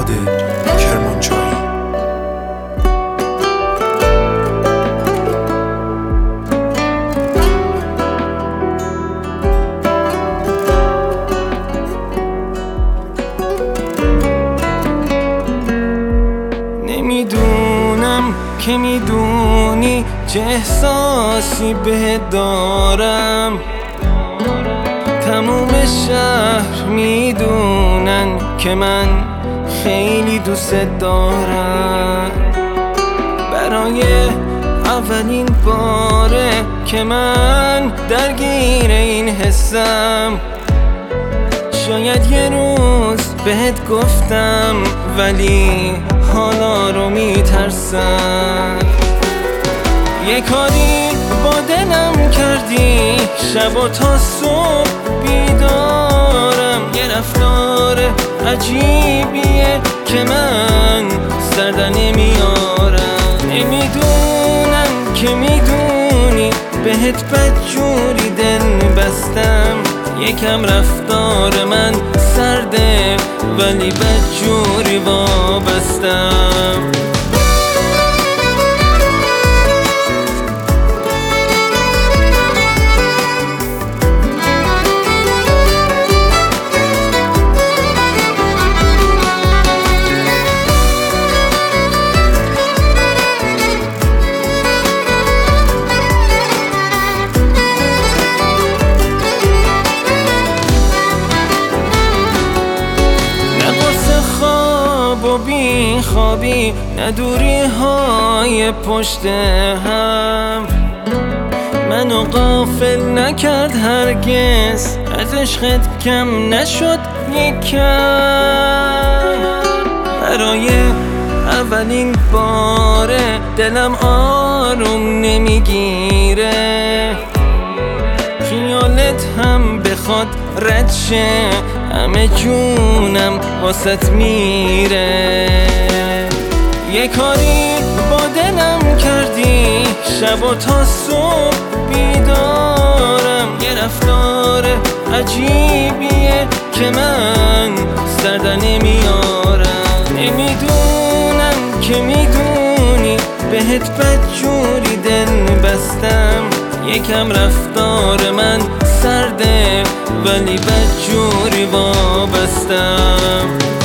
اماد کرمانشاهی. نمیدونم که میدونی چه احساسی بهت دارم، تموم شهر میدونن که من خیلی دوست دارم. برای اولین باره که من درگیر این حسم، شاید یه روز بهت گفتم ولی حالا رو میترسم. یه کاری با دلم کردی، شب و تا صبح بیدارم. یه رفتار عجیبیه که من سر نمیارم. نمیدونم که میدونی بهت بدجوری دل بستم. یکم رفتار من سرده ولی بدجوری وابستم. بی خوابی ندوری های پشت هم، منو غافل نکرد هرگز، از عشقت کم نشد یکم. برای اولین باره دلم آروم نمیگیره، خیالت هم بخواد رد شه همه جونم واسط میره. یه کاری با دلم کردی، شب و تا صبح بیدارم. یه رفتار عجیبیه که من سر نمیارم. نمیدونم که میدونی بهت بدجوری دل بستم. یکم رفتار من سرده ولی بدجوری وابستم.